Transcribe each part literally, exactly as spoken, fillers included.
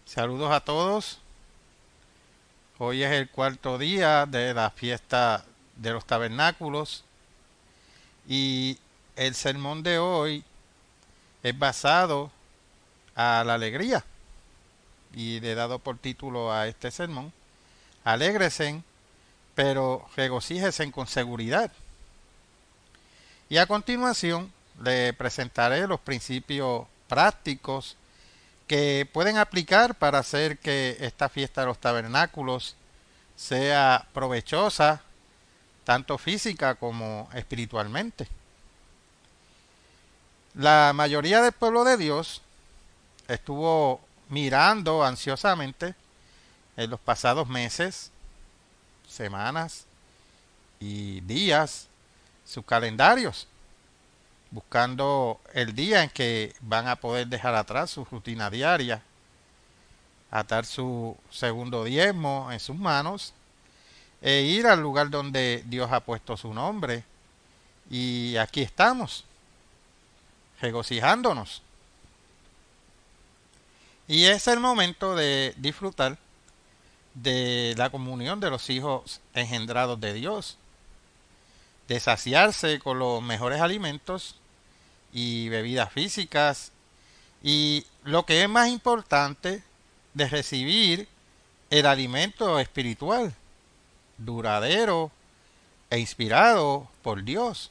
Saludos a todos. Hoy es el cuarto día de la fiesta de los tabernáculos y el sermón de hoy es basado a la alegría y le he dado por título a este sermón: Alégresen, pero regocíjesen con seguridad. Y a continuación le presentaré los principios prácticos que pueden aplicar para hacer que esta fiesta de los tabernáculos sea provechosa tanto física como espiritualmente. La mayoría del pueblo de Dios estuvo mirando ansiosamente en los pasados meses, semanas y días sus calendarios, buscando el día en que van a poder dejar atrás su rutina diaria, atar su segundo diezmo en sus manos e ir al lugar donde Dios ha puesto su nombre. Y aquí estamos, regocijándonos. Y es el momento de disfrutar de la comunión de los hijos engendrados de Dios, de saciarse con los mejores alimentos y bebidas físicas, y lo que es más importante, de recibir el alimento espiritual, duradero e inspirado por Dios.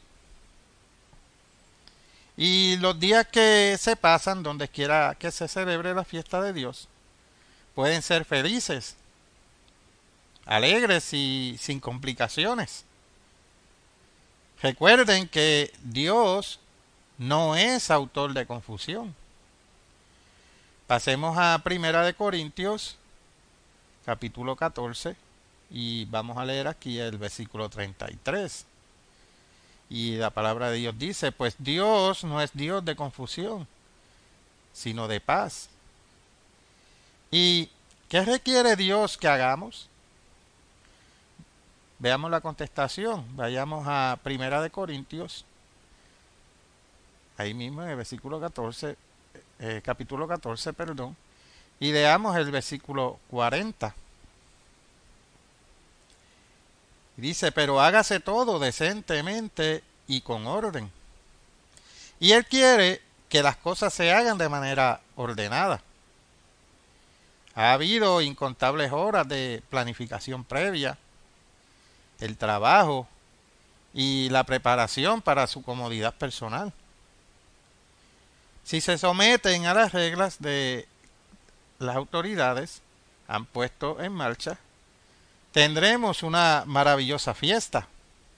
Y los días que se pasan donde quiera que se celebre la fiesta de Dios pueden ser felices, alegres y sin complicaciones. Recuerden que Dios no es autor de confusión. Pasemos a Primera de Corintios, capítulo catorce, y vamos a leer aquí el versículo treinta y tres. Y la palabra de Dios dice: pues Dios no es Dios de confusión, sino de paz. ¿Y qué requiere Dios que hagamos? Veamos la contestación. Vayamos a Primera de Corintios, ahí mismo en el versículo catorce, eh, capítulo catorce, perdón, y leamos el versículo cuarenta. Dice: pero hágase todo decentemente y con orden. Y Él quiere que las cosas se hagan de manera ordenada. Ha habido incontables horas de planificación previa, el trabajo y la preparación para su comodidad personal. Si se someten a las reglas de las autoridades han puesto en marcha, tendremos una maravillosa fiesta.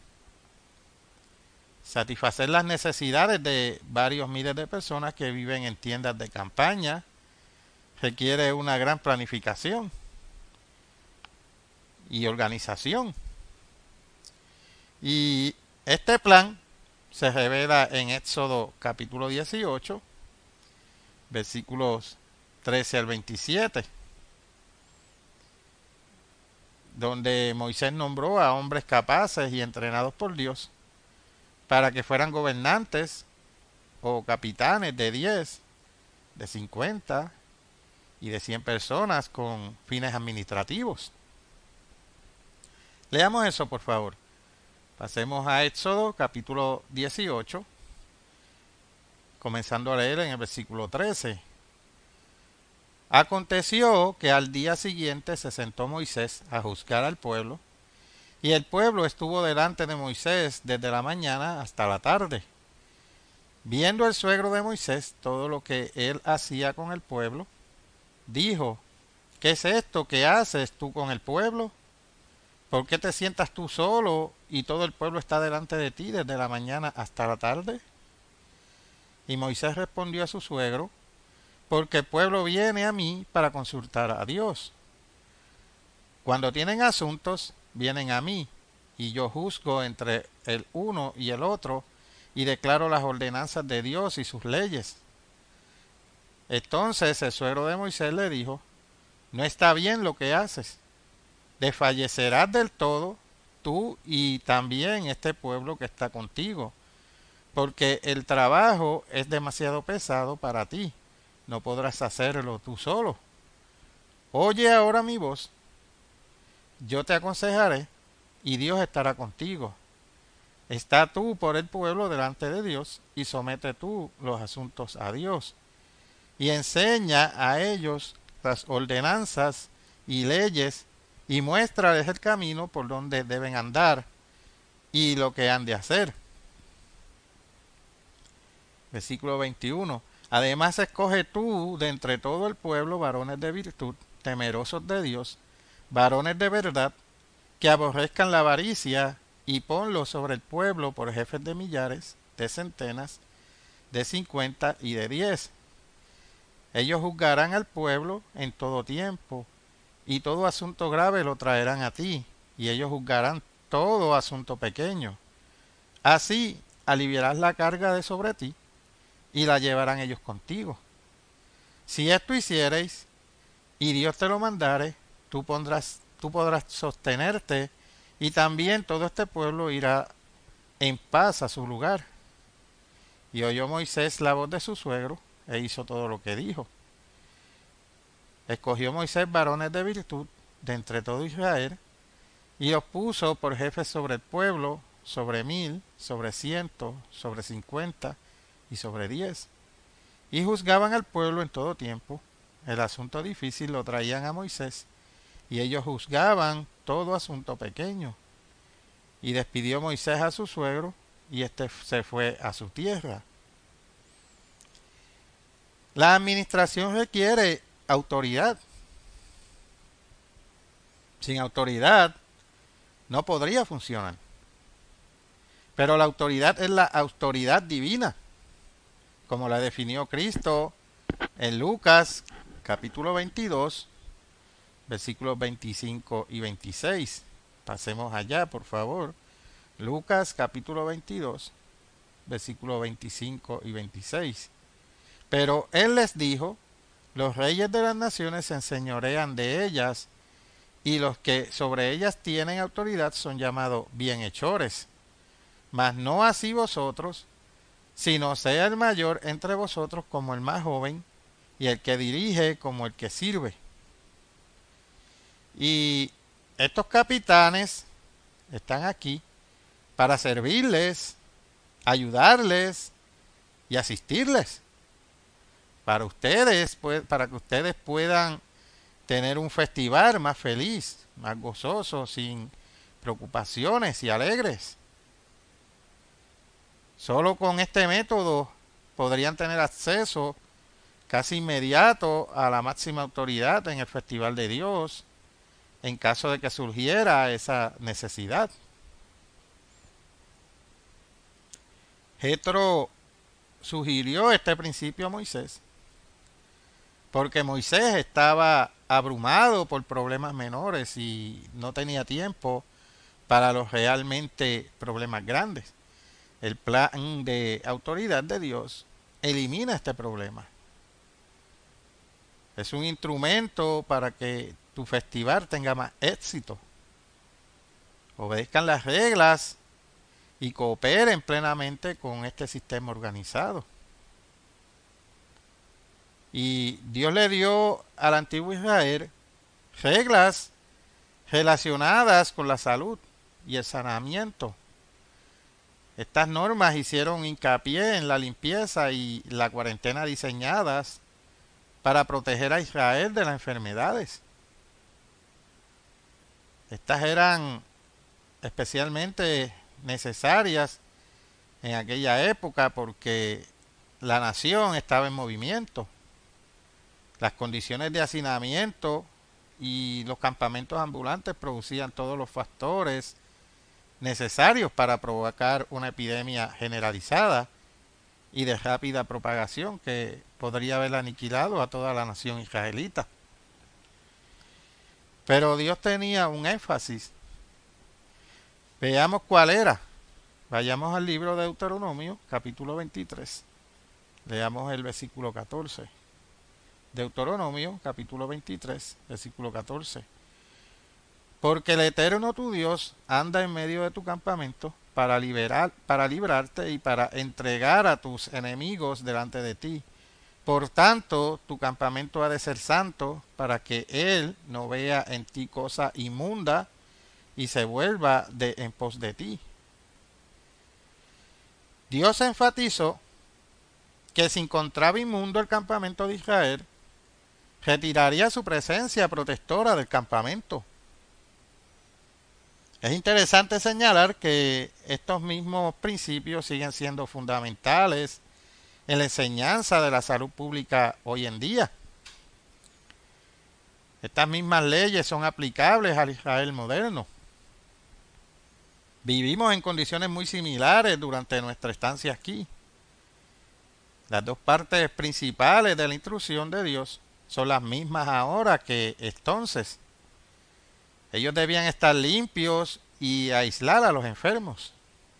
Satisfacer las necesidades de varios miles de personas que viven en tiendas de campaña requiere una gran planificación y organización. Y este plan se revela en Éxodo capítulo dieciocho, versículos trece al veintisiete, donde Moisés nombró a hombres capaces y entrenados por Dios para que fueran gobernantes o capitanes de diez, de cincuenta y de cien personas con fines administrativos. Leamos eso, por favor. Pasemos a Éxodo capítulo dieciocho, comenzando a leer en el versículo trece. Aconteció que al día siguiente se sentó Moisés a juzgar al pueblo, y el pueblo estuvo delante de Moisés desde la mañana hasta la tarde. Viendo el suegro de Moisés todo lo que él hacía con el pueblo, dijo: ¿qué es esto que haces tú con el pueblo? ¿Por qué te sientas tú solo y todo el pueblo está delante de ti desde la mañana hasta la tarde? Y Moisés respondió a su suegro: porque el pueblo viene a mí para consultar a Dios. Cuando tienen asuntos, vienen a mí, y yo juzgo entre el uno y el otro, y declaro las ordenanzas de Dios y sus leyes. Entonces el suegro de Moisés le dijo: no está bien lo que haces. Desfallecerás del todo, tú y también este pueblo que está contigo, porque el trabajo es demasiado pesado para ti. No podrás hacerlo tú solo. Oye ahora mi voz, yo te aconsejaré, y Dios estará contigo. Está tú por el pueblo delante de Dios, y somete tú los asuntos a Dios, y enseña a ellos las ordenanzas y leyes, y muéstrales el camino por donde deben andar, y lo que han de hacer. Versículo veintiuno. Además escoge tú de entre todo el pueblo varones de virtud, temerosos de Dios, varones de verdad, que aborrezcan la avaricia, y ponlos sobre el pueblo por jefes de millares, de centenas, de cincuenta y de diez. Ellos juzgarán al pueblo en todo tiempo, y todo asunto grave lo traerán a ti, y ellos juzgarán todo asunto pequeño. Así aliviarás la carga de sobre ti, y la llevarán ellos contigo. Si esto hiciereis, y Dios te lo mandare, tú, pondrás, tú podrás sostenerte, y también todo este pueblo irá en paz a su lugar. Y oyó Moisés la voz de su suegro, e hizo todo lo que dijo. Escogió Moisés varones de virtud de entre todo Israel, y los puso por jefes sobre el pueblo, sobre mil, sobre ciento, sobre cincuenta y sobre diez. Y juzgaban al pueblo en todo tiempo. El asunto difícil lo traían a Moisés, y ellos juzgaban todo asunto pequeño. Y despidió Moisés a su suegro, y éste se fue a su tierra. La administración requiere autoridad. Sin autoridad no podría funcionar. Pero la autoridad es la autoridad divina, como la definió Cristo en Lucas capítulo veintidós, versículos veinticinco y veintiséis. Pasemos allá, por favor. Lucas capítulo veintidós, versículos veinticinco y veintiséis. Pero él les dijo, los reyes de las naciones se enseñorean de ellas, y los que sobre ellas tienen autoridad son llamados bienhechores. Mas no así vosotros, sino sea el mayor entre vosotros como el más joven, y el que dirige como el que sirve. Y estos capitanes están aquí para servirles, ayudarles y asistirles. Para ustedes, pues, para que ustedes puedan tener un festival más feliz, más gozoso, sin preocupaciones y alegres. Solo con este método podrían tener acceso casi inmediato a la máxima autoridad en el Festival de Dios, en caso de que surgiera esa necesidad. Jetro sugirió este principio a Moisés, porque Moisés estaba abrumado por problemas menores y no tenía tiempo para los realmente problemas grandes. El plan de autoridad de Dios elimina este problema. Es un instrumento para que tu festival tenga más éxito. Obedezcan las reglas y cooperen plenamente con este sistema organizado. Y Dios le dio al antiguo Israel reglas relacionadas con la salud y el saneamiento. Estas normas hicieron hincapié en la limpieza y la cuarentena diseñadas para proteger a Israel de las enfermedades. Estas eran especialmente necesarias en aquella época porque la nación estaba en movimiento. Las condiciones de hacinamiento y los campamentos ambulantes producían todos los factores necesarios para provocar una epidemia generalizada y de rápida propagación que podría haber aniquilado a toda la nación israelita. Pero Dios tenía un énfasis. Veamos cuál era. Vayamos al libro de Deuteronomio, capítulo veintitrés. Leamos el versículo catorce. Deuteronomio, capítulo veintitrés, versículo catorce. Porque el Eterno tu Dios anda en medio de tu campamento para liberar, para librarte y para entregar a tus enemigos delante de ti. Por tanto, tu campamento ha de ser santo para que él no vea en ti cosa inmunda y se vuelva de, en pos de ti. Dios enfatizó que si encontraba inmundo el campamento de Israel, retiraría su presencia protectora del campamento. Es interesante señalar que estos mismos principios siguen siendo fundamentales en la enseñanza de la salud pública hoy en día. Estas mismas leyes son aplicables al Israel moderno. Vivimos en condiciones muy similares durante nuestra estancia aquí. Las dos partes principales de la instrucción de Dios son las mismas ahora que entonces. Ellos debían estar limpios y aislar a los enfermos.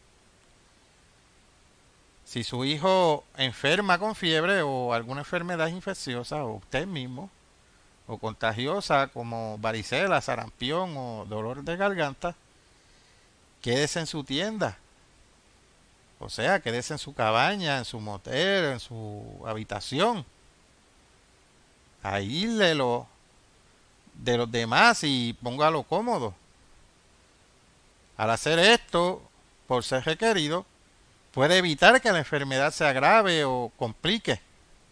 Si su hijo enferma con fiebre o alguna enfermedad infecciosa, o usted mismo, o contagiosa como varicela, sarampión o dolor de garganta, quédese en su tienda. O sea, quédese en su cabaña, en su motel, en su habitación. Aíslelo de los demás y póngalo cómodo. Al hacer esto, por ser requerido, puede evitar que la enfermedad se agrave o complique.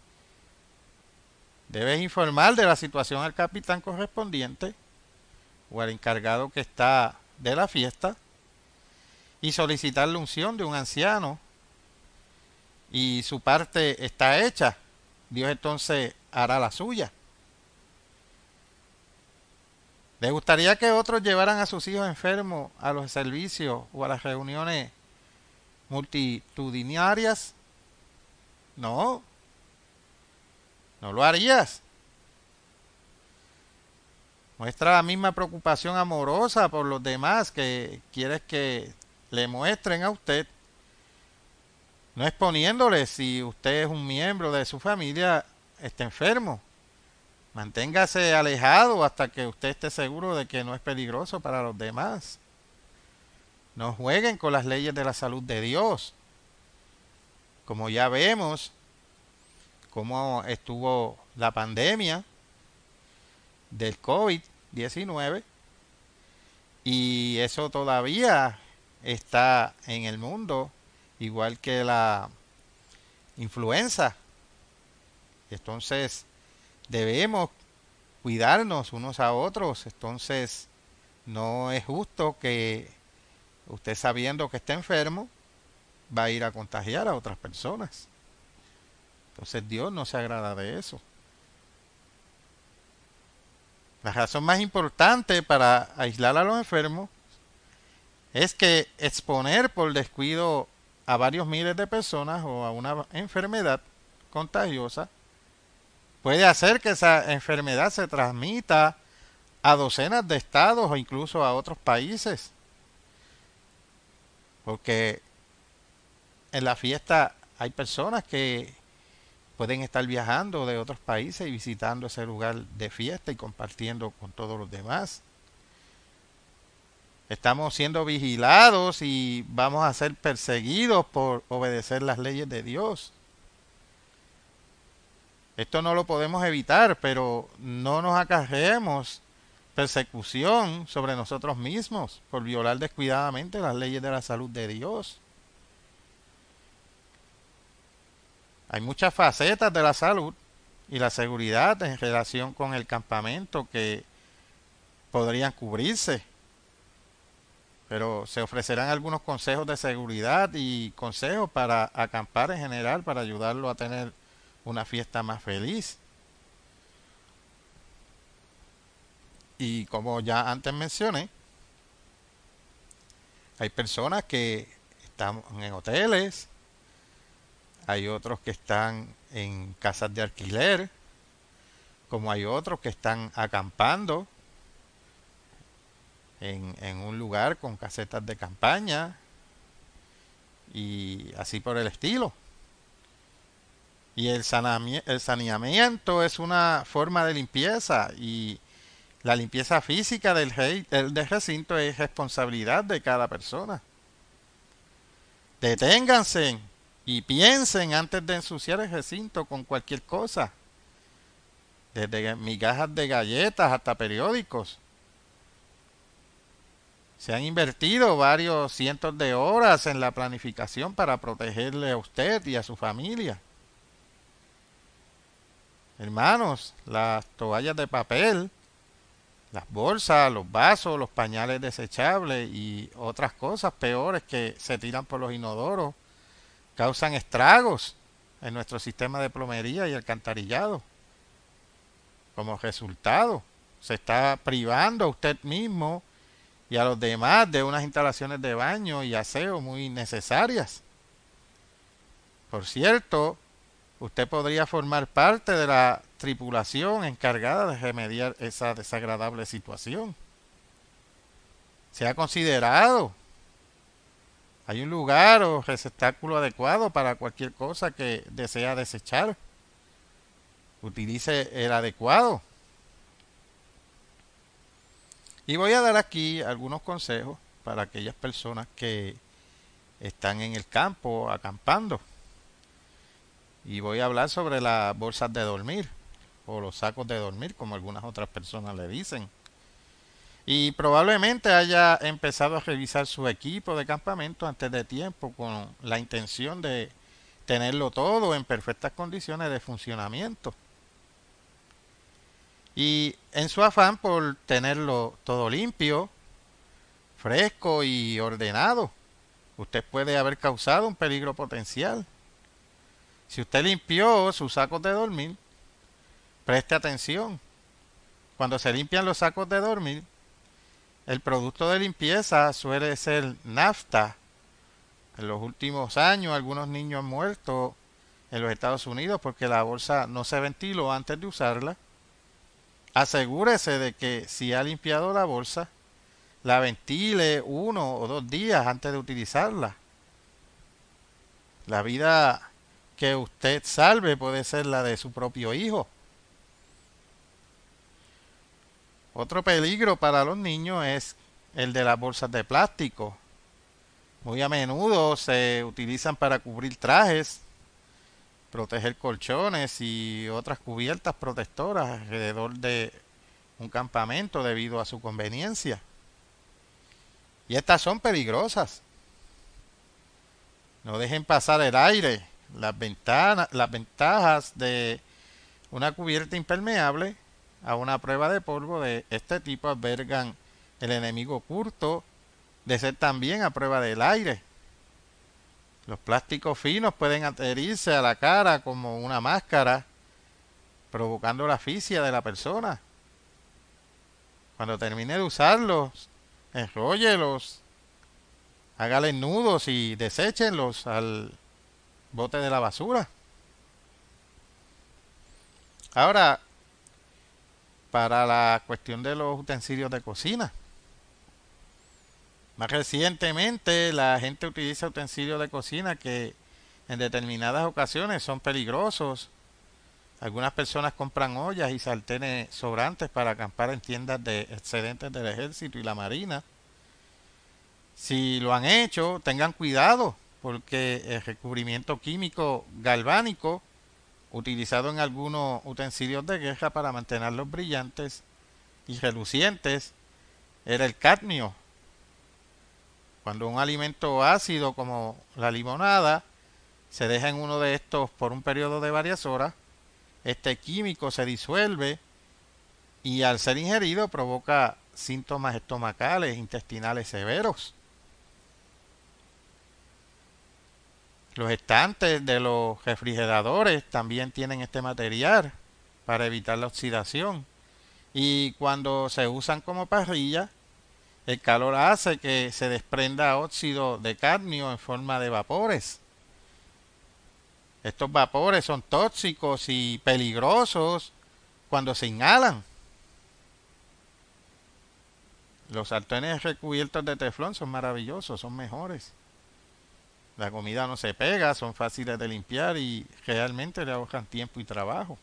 Debes informar de la situación al capitán correspondiente o al encargado que está de la fiesta y solicitar la unción de un anciano, y su parte está hecha. Dios entonces hará la suya. ¿Le gustaría que otros llevaran a sus hijos enfermos a los servicios o a las reuniones multitudinarias? No, no lo harías. Muestra la misma preocupación amorosa por los demás que quieres que le muestren a usted, no exponiéndole si usted es un miembro de su familia está enfermo. Manténgase alejado hasta que usted esté seguro de que no es peligroso para los demás. No jueguen con las leyes de la salud de Dios. Como ya vemos cómo estuvo la pandemia del COVID diecinueve, y eso todavía está en el mundo, igual que la influenza. Entonces debemos cuidarnos unos a otros. Entonces no es justo que usted, sabiendo que está enfermo, va a ir a contagiar a otras personas. Entonces Dios no se agrada de eso. La razón más importante para aislar a los enfermos es que exponer por descuido a varios miles de personas o a una enfermedad contagiosa puede hacer que esa enfermedad se transmita a docenas de estados o incluso a otros países. Porque en la fiesta hay personas que pueden estar viajando de otros países y visitando ese lugar de fiesta y compartiendo con todos los demás. Estamos siendo vigilados y vamos a ser perseguidos por obedecer las leyes de Dios. Esto no lo podemos evitar, pero no nos acarreemos persecución sobre nosotros mismos por violar descuidadamente las leyes de la salud de Dios. Hay muchas facetas de la salud y la seguridad en relación con el campamento que podrían cubrirse, pero se ofrecerán algunos consejos de seguridad y consejos para acampar en general, para ayudarlo a tener una fiesta más feliz. Y como ya antes mencioné, hay personas que están en hoteles, hay otros que están en casas de alquiler, como hay otros que están acampando en, en un lugar con casetas de campaña y así por el estilo. Y el, sanami- el saneamiento es una forma de limpieza, y la limpieza física del, rey, del, del recinto es responsabilidad de cada persona. Deténganse Y piensen antes de ensuciar el recinto con cualquier cosa, desde migajas de galletas hasta periódicos. Se han invertido varios cientos de horas en la planificación para protegerle a usted y a su familia. Hermanos, las toallas de papel, las bolsas, los vasos, los pañales desechables y otras cosas peores que se tiran por los inodoros causan estragos en nuestro sistema de plomería y alcantarillado. Como resultado, se está privando a usted mismo y a los demás de unas instalaciones de baño y aseo muy necesarias. Por cierto, usted podría formar parte de la tripulación encargada de remediar esa desagradable situación. Se ha considerado. Hay un lugar o receptáculo adecuado para cualquier cosa que desea desechar. Utilice el adecuado. Y voy a dar aquí algunos consejos para aquellas personas que están en el campo acampando. Y voy a hablar sobre las bolsas de dormir o los sacos de dormir, como algunas otras personas le dicen. Y probablemente haya empezado a revisar su equipo de campamento antes de tiempo con la intención de tenerlo todo en perfectas condiciones de funcionamiento. Y en su afán por tenerlo todo limpio, fresco y ordenado, usted puede haber causado un peligro potencial. Si usted limpió sus sacos de dormir, preste atención. Cuando se limpian los sacos de dormir, el producto de limpieza suele ser nafta. En los últimos años algunos niños han muerto en los Estados Unidos porque la bolsa no se ventiló antes de usarla. Asegúrese de que si ha limpiado la bolsa, la ventile uno o dos días antes de utilizarla. La vida que usted salve puede ser la de su propio hijo. Otro peligro para los niños es el de las bolsas de plástico. Muy a menudo se utilizan para cubrir trajes, proteger colchones y otras cubiertas protectoras alrededor de un campamento debido a su conveniencia. Y estas son peligrosas. No dejen pasar el aire. Las ventanas, las ventajas de una cubierta impermeable a una prueba de polvo de este tipo albergan el enemigo oculto de ser también a prueba del aire. Los plásticos finos pueden adherirse a la cara como una máscara, provocando la asfixia de la persona. Cuando termine de usarlos, enróllelos, hágale nudos y deséchenlos al bote de la basura. Ahora, para la cuestión de los utensilios de cocina. Más recientemente, la gente utiliza utensilios de cocina que en determinadas ocasiones son peligrosos. Algunas personas compran ollas y sartenes sobrantes para acampar en tiendas de excedentes del ejército y la marina. Si lo han hecho, tengan cuidado, porque el recubrimiento químico galvánico utilizado en algunos utensilios de guerra para mantenerlos brillantes y relucientes era el cadmio. Cuando un alimento ácido como la limonada se deja en uno de estos por un periodo de varias horas, este químico se disuelve y al ser ingerido provoca síntomas estomacales, intestinales severos. Los estantes de los refrigeradores también tienen este material para evitar la oxidación. Y cuando se usan como parrilla, el calor hace que se desprenda óxido de cadmio en forma de vapores. Estos vapores son tóxicos y peligrosos cuando se inhalan. Los sartenes recubiertos de teflón son maravillosos, son mejores. La comida no se pega, son fáciles de limpiar y realmente le ahorran tiempo y trabajo.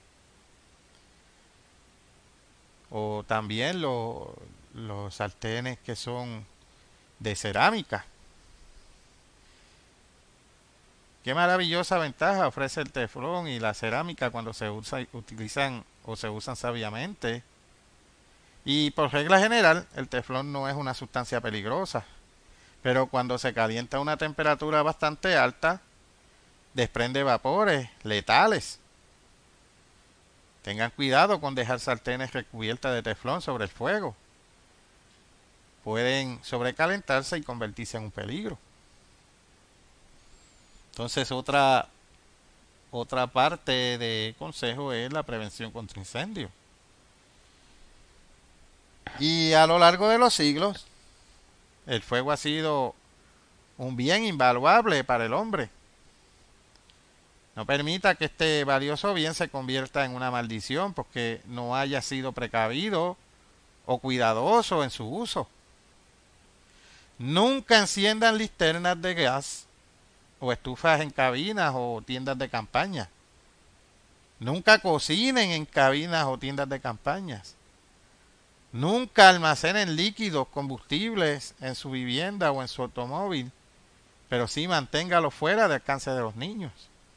O también lo- los sartenes que son de cerámica. Qué maravillosa ventaja ofrece el teflón y la cerámica cuando se usa, utilizan o se usan sabiamente. Y por regla general, el teflón no es una sustancia peligrosa, pero cuando se calienta a una temperatura bastante alta, desprende vapores letales. Tengan cuidado con dejar sartenes recubiertas de teflón sobre el fuego. Pueden sobrecalentarse y convertirse en un peligro. Entonces, otra, otra parte de consejo es la prevención contra incendios. Y a lo largo de los siglos, el fuego ha sido un bien invaluable para el hombre. No permita que este valioso bien se convierta en una maldición porque no haya sido precavido o cuidadoso en su uso. Nunca enciendan linternas de gas o estufas en cabinas o tiendas de campaña. Nunca cocinen en cabinas o tiendas de campañas. Nunca almacenen líquidos combustibles en su vivienda o en su automóvil, pero sí manténgalo fuera del alcance de los niños.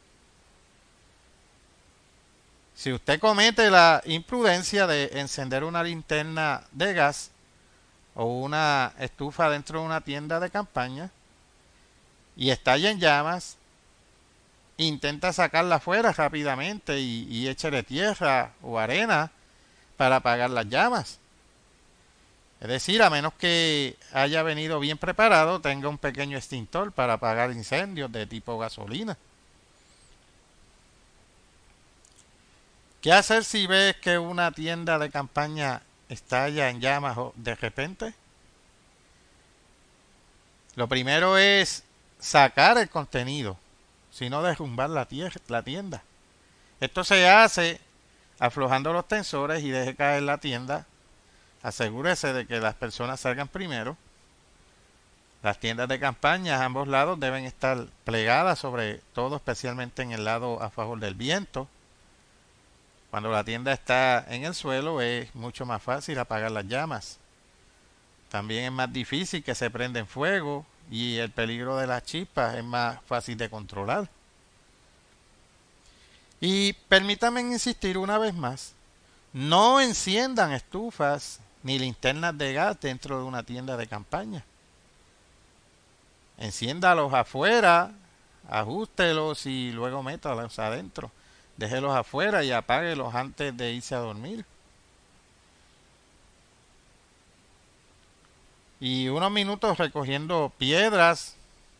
Si usted comete la imprudencia de encender una linterna de gas o una estufa dentro de una tienda de campaña y estalla en llamas, intenta sacarla fuera rápidamente y, y échele tierra o arena para apagar las llamas. Es decir, a menos que haya venido bien preparado, tenga un pequeño extintor para apagar incendios de tipo gasolina. ¿Qué hacer si ves que una tienda de campaña estalla en llamas de repente? Lo primero es sacar el contenido, sino derrumbar la, la tienda. Esto se hace aflojando los tensores y deje caer la tienda. Asegúrese de que las personas salgan primero. Las tiendas de campaña a ambos lados deben estar plegadas, sobre todo especialmente en el lado a favor del viento. Cuando la tienda está en el suelo es mucho más fácil apagar las llamas. También es más difícil que se prenda en fuego y el peligro de las chispas es más fácil de controlar. Y permítanme insistir una vez más, no enciendan estufas ni linternas de gas dentro de una tienda de campaña. Enciéndalos afuera, ajustelos y luego métalos adentro. Déjelos afuera y apáguelos antes de irse a dormir. Y unos minutos recogiendo piedras,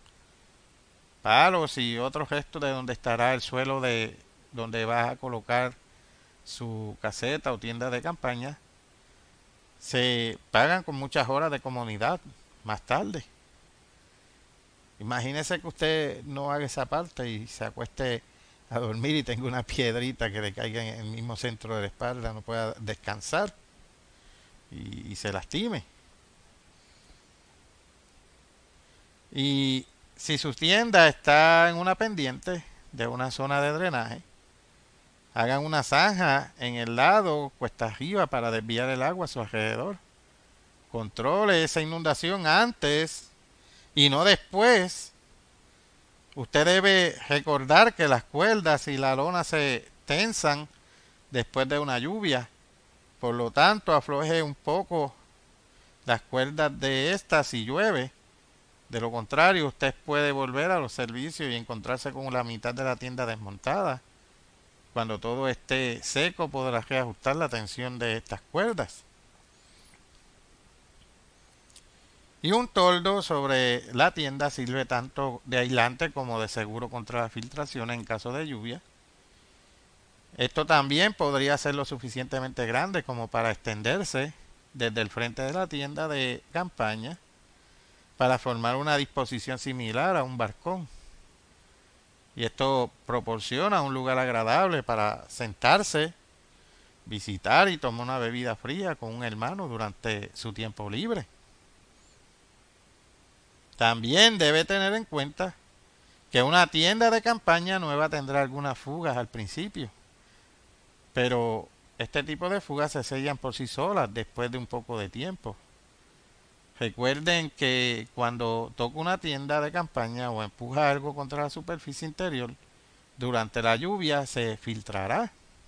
palos y otros restos de donde estará el suelo de donde vas a colocar su caseta o tienda de campaña, se pagan con muchas horas de comodidad más tarde. Imagínese que usted no haga esa parte y se acueste a dormir y tenga una piedrita que le caiga en el mismo centro de la espalda, no pueda descansar y, y se lastime. Y si su tienda está en una pendiente de una zona de drenaje, hagan una zanja en el lado cuesta arriba para desviar el agua a su alrededor. Controle esa inundación antes y no después. Usted debe recordar que las cuerdas y la lona se tensan después de una lluvia. Por lo tanto, afloje un poco las cuerdas de estas si llueve. De lo contrario, usted puede volver a los servicios y encontrarse con la mitad de la tienda desmontada. Cuando todo esté seco, podrá reajustar la tensión de estas cuerdas. Y un toldo sobre la tienda sirve tanto de aislante como de seguro contra la filtración en caso de lluvia. Esto también podría ser lo suficientemente grande como para extenderse desde el frente de la tienda de campaña para formar una disposición similar a un balcón. Y esto proporciona un lugar agradable para sentarse, visitar y tomar una bebida fría con un hermano durante su tiempo libre. También debe tener en cuenta que una tienda de campaña nueva tendrá algunas fugas al principio, pero este tipo de fugas se sellan por sí solas después de un poco de tiempo. Recuerden que cuando toca una tienda de campaña o empuja algo contra la superficie interior, durante la lluvia se filtrará.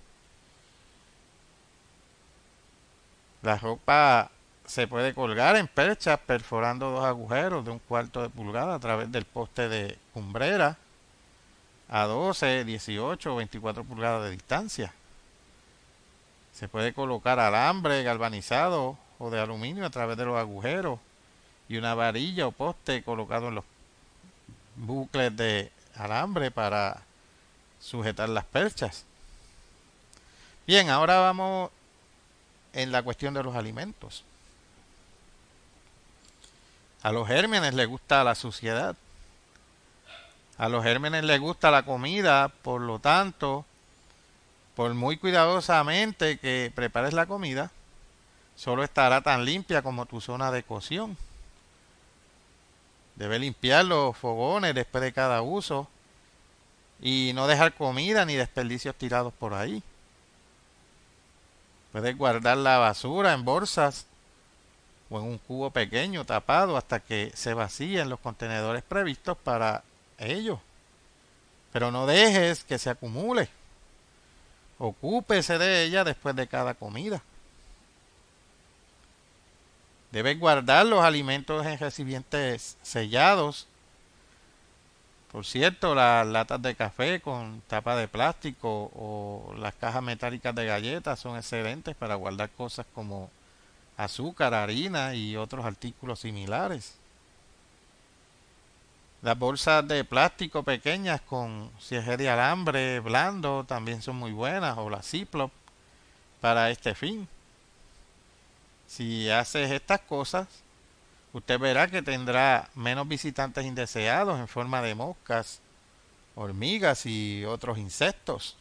La ropa se puede colgar en perchas perforando dos agujeros de un cuarto de pulgada a través del poste de cumbrera a doce, dieciocho o veinticuatro pulgadas de distancia. Se puede colocar alambre galvanizado o de aluminio a través de los agujeros y una varilla o poste colocado en los bucles de alambre para sujetar las perchas. Bien, ahora vamos en la cuestión de los alimentos. A los gérmenes les gusta la suciedad. A los gérmenes les gusta la comida, por lo tanto, por muy cuidadosamente que prepares la comida, solo estará tan limpia como tu zona de cocción. Debe limpiar los fogones después de cada uso y no dejar comida ni desperdicios tirados por ahí. Puedes guardar la basura en bolsas o en un cubo pequeño tapado hasta que se vacíen los contenedores previstos para ello. Pero no dejes que se acumule. Ocúpese de ella después de cada comida. Debes guardar los alimentos en recipientes sellados. Por cierto, las latas de café con tapa de plástico o las cajas metálicas de galletas son excelentes para guardar cosas como azúcar, harina y otros artículos similares. Las bolsas de plástico pequeñas con cierre de alambre blando también son muy buenas, o las Ziploc para este fin. Si haces estas cosas, usted verá que tendrá menos visitantes indeseados en forma de moscas, hormigas y otros insectos.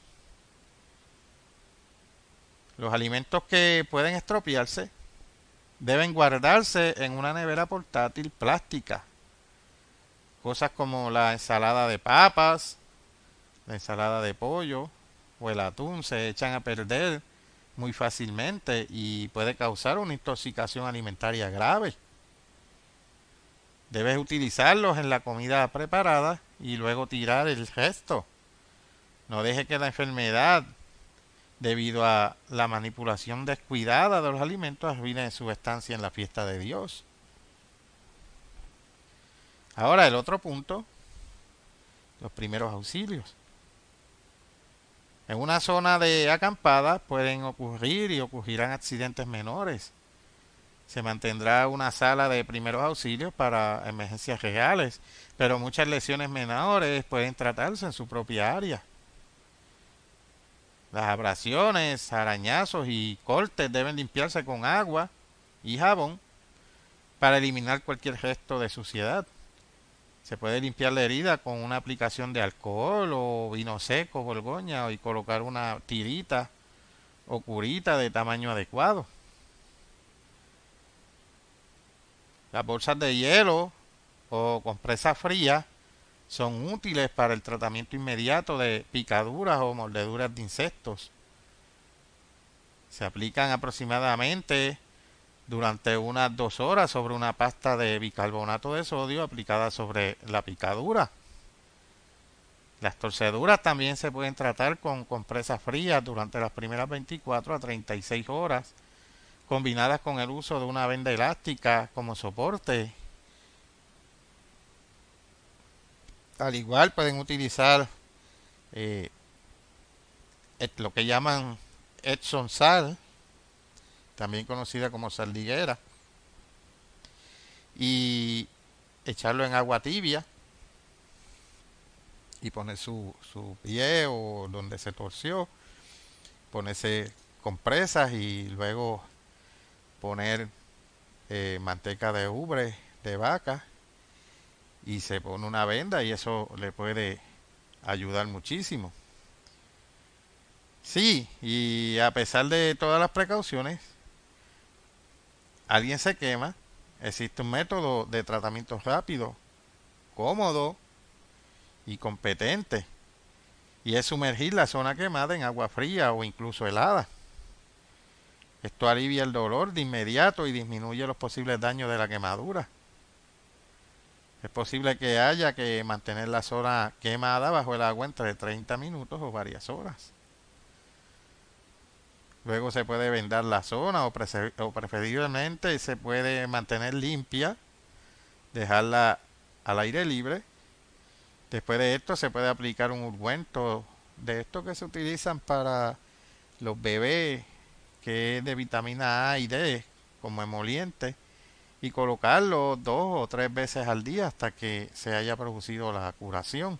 Los alimentos que pueden estropearse deben guardarse en una nevera portátil plástica. Cosas como la ensalada de papas, la ensalada de pollo o el atún se echan a perder muy fácilmente y puede causar una intoxicación alimentaria grave. Debes utilizarlos en la comida preparada y luego tirar el resto. No deje que la enfermedad, debido a la manipulación descuidada de los alimentos, arruine su estancia en la fiesta de Dios. Ahora el otro punto, los primeros auxilios. En una zona de acampada pueden ocurrir y ocurrirán accidentes menores. Se mantendrá una sala de primeros auxilios para emergencias reales, pero muchas lesiones menores pueden tratarse en su propia área. Las abrasiones, arañazos y cortes deben limpiarse con agua y jabón para eliminar cualquier resto de suciedad. Se puede limpiar la herida con una aplicación de alcohol o vino seco, borgoña, y colocar una tirita o curita de tamaño adecuado. Las bolsas de hielo o compresas frías son útiles para el tratamiento inmediato de picaduras o mordeduras de insectos. Se aplican aproximadamente durante unas dos horas sobre una pasta de bicarbonato de sodio aplicada sobre la picadura. Las torceduras también se pueden tratar con compresas frías durante las primeras veinticuatro a treinta y seis horas, combinadas con el uso de una venda elástica como soporte. Al igual pueden utilizar eh, lo que llaman Epsom sal, también conocida como sal de higuera, y echarlo en agua tibia y poner su, su pie o donde se torció, ponerse compresas y luego poner eh, manteca de ubre de vaca y se pone una venda y eso le puede ayudar muchísimo. Sí, y a pesar de todas las precauciones, alguien se quema, existe un método de tratamiento rápido, cómodo y competente, y es sumergir la zona quemada en agua fría o incluso helada. Esto alivia el dolor de inmediato y disminuye los posibles daños de la quemadura. Es posible que haya que mantener la zona quemada bajo el agua entre treinta minutos o varias horas. Luego se puede vendar la zona o, o preferiblemente se puede mantener limpia, dejarla al aire libre. Después de esto se puede aplicar un ungüento de estos que se utilizan para los bebés, que es de vitamina A y D como emoliente, y colocarlo dos o tres veces al día hasta que se haya producido la curación.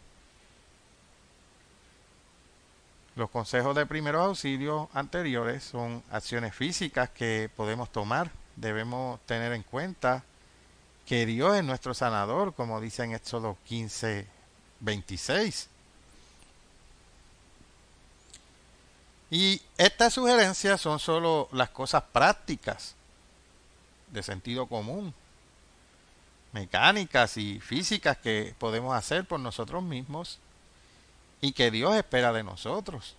Los consejos de primeros auxilios anteriores son acciones físicas que podemos tomar. Debemos tener en cuenta que Dios es nuestro sanador, como dice en Éxodo quince, veintiséis. Y estas sugerencias son solo las cosas prácticas de sentido común, mecánicas y físicas que podemos hacer por nosotros mismos y que Dios espera de nosotros.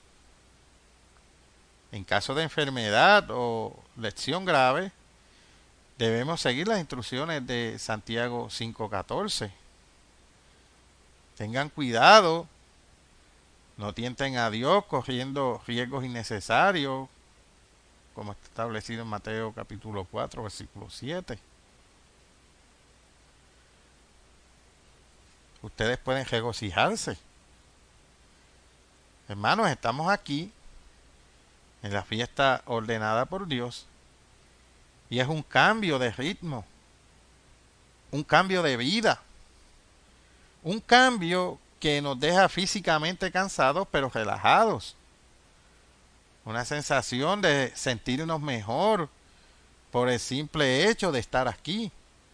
En caso de enfermedad o lesión grave, debemos seguir las instrucciones de Santiago cinco catorce. Tengan cuidado, no tienten a Dios corriendo riesgos innecesarios, como está establecido en Mateo capítulo cuatro, versículo siete. Ustedes pueden regocijarse. Hermanos, estamos aquí en la fiesta ordenada por Dios y es un cambio de ritmo, un cambio de vida, un cambio que nos deja físicamente cansados pero relajados, una sensación de sentirnos mejor por el simple hecho de estar aquí.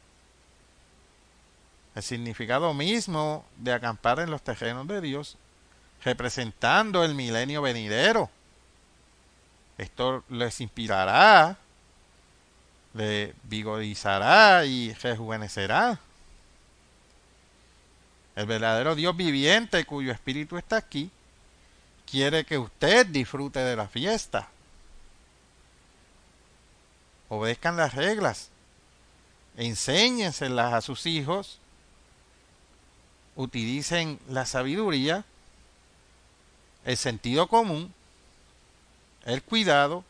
El significado mismo de acampar en los terrenos de Dios, representando el milenio venidero. Esto les inspirará, les vigorizará y rejuvenecerá. El verdadero Dios viviente, cuyo espíritu está aquí, quiere que usted disfrute de la fiesta. Obedezcan las reglas, enséñenselas a sus hijos, utilicen la sabiduría, el sentido común, el cuidado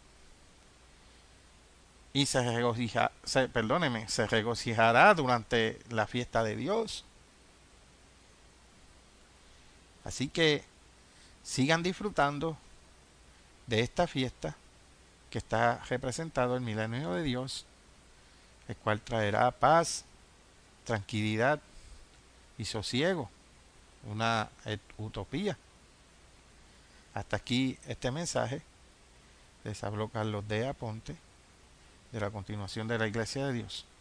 y se regocija, se, perdóneme, se regocijará durante la fiesta de Dios. Así que sigan disfrutando de esta fiesta que está representado el milenio de Dios, el cual traerá paz, tranquilidad y sosiego, una utopía. Hasta aquí este mensaje. Les habló Carlos D. Aponte de la Continuación de la Iglesia de Dios.